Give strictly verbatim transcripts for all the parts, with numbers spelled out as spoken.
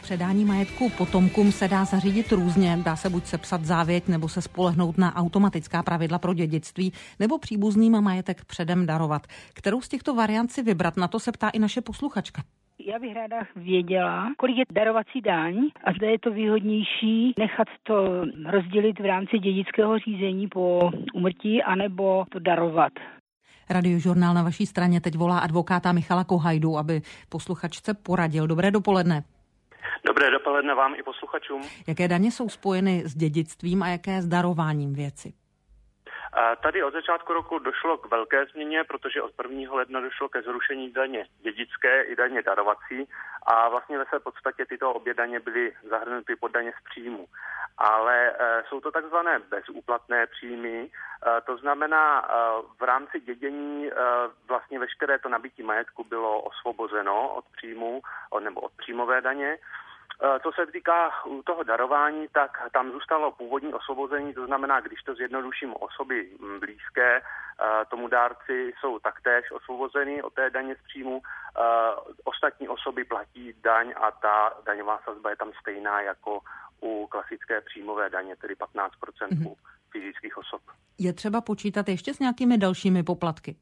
Předání majetku potomkům se dá zařídit různě. Dá se buď sepsat závěť, nebo se spolehnout na automatická pravidla pro dědictví, nebo příbuzným majetek předem darovat. Kterou z těchto variant si vybrat, na to se ptá i naše posluchačka. Já bych ráda věděla, kolik je darovací daň a zda je to výhodnější nechat to rozdělit v rámci dědického řízení po úmrtí, anebo to darovat. Radiožurnál na vaší straně teď volá advokáta Michala Kohajdu, aby posluchačce poradil. Dobré dopoledne. Dobré dopoledne vám i posluchačům. Jaké daně jsou spojeny s dědictvím a jaké s darováním věci? Tady od začátku roku došlo k velké změně, protože od prvního ledna došlo ke zrušení daně dědické i daně darovací a vlastně ve své podstatě tyto obě daně byly zahrnuty pod daně z příjmu. Ale e, jsou to takzvané bezúplatné příjmy, e, to znamená e, v rámci dědění e, vlastně veškeré to nabytí majetku bylo osvobozeno od příjmu od, nebo od příjmové daně. Co se týká toho darování, tak tam zůstalo původní osvobození, to znamená, když to zjednoduším, osoby blízké tomu dárci jsou taktéž osvobozeny od té daně z příjmu. Ostatní osoby platí daň a ta daňová sazba je tam stejná jako u klasické příjmové daně, tedy patnáct procent mm-hmm. u fyzických osob. Je třeba počítat ještě s nějakými dalšími poplatky?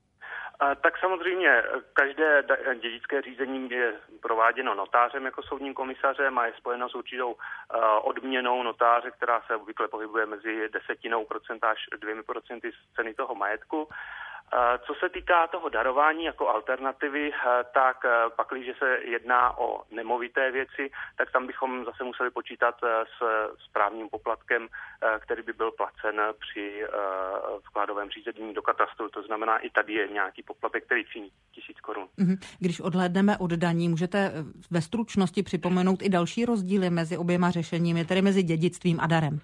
Tak samozřejmě každé dědické řízení je prováděno notářem jako soudním komisařem a je spojeno s určitou odměnou notáře, která se obvykle pohybuje mezi desetinou procenta až dvěmi procenty z ceny toho majetku. Co se týká toho darování jako alternativy, tak pakliže se jedná o nemovité věci, tak tam bychom zase museli počítat s správním poplatkem, který by byl placen při vkladovém řízení do katastru. To znamená, i tady je nějaký poplatek, který činí tisíc korun. Když odhlédneme od daní, můžete ve stručnosti připomenout i další rozdíly mezi oběma řešeními, tedy mezi dědictvím a darem?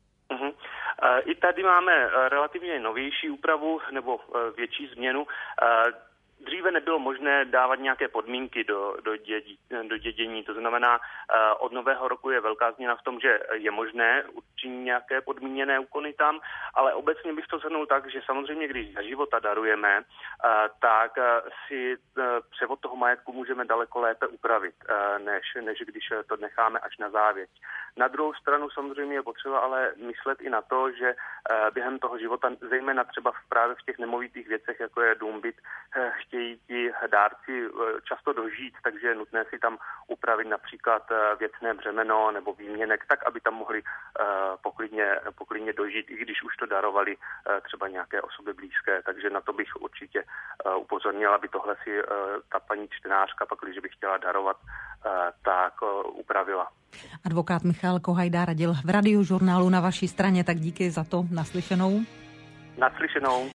I tady máme relativně novější úpravu nebo větší změnu. Dříve nebylo možné dávat nějaké podmínky do, do, dědí, do dědění, to znamená, od nového roku je velká změna v tom, že je možné učinit nějaké podmíněné úkony tam, ale obecně bych to shrnul tak, že samozřejmě, když za života darujeme, tak si převod toho majetku můžeme daleko lépe upravit, než, než když to necháme až na závěť. Na druhou stranu samozřejmě je potřeba ale myslet i na to, že během toho života, zejména třeba právě v těch nemovitých věcech, jako je dům, byt, chtějí ti dárci často dožít, takže je nutné si tam upravit například věcné břemeno nebo výměnek, tak, aby tam mohli poklidně, poklidně dožít, i když už to darovali třeba nějaké osoby blízké. Takže na to bych určitě upozornila, aby tohle si ta paní čtenářka, pak když by chtěla darovat, tak upravila. Advokát Michal Kohajda radil v Radiožurnálu na vaší straně, tak díky za to. Naslyšenou. Naslyšenou.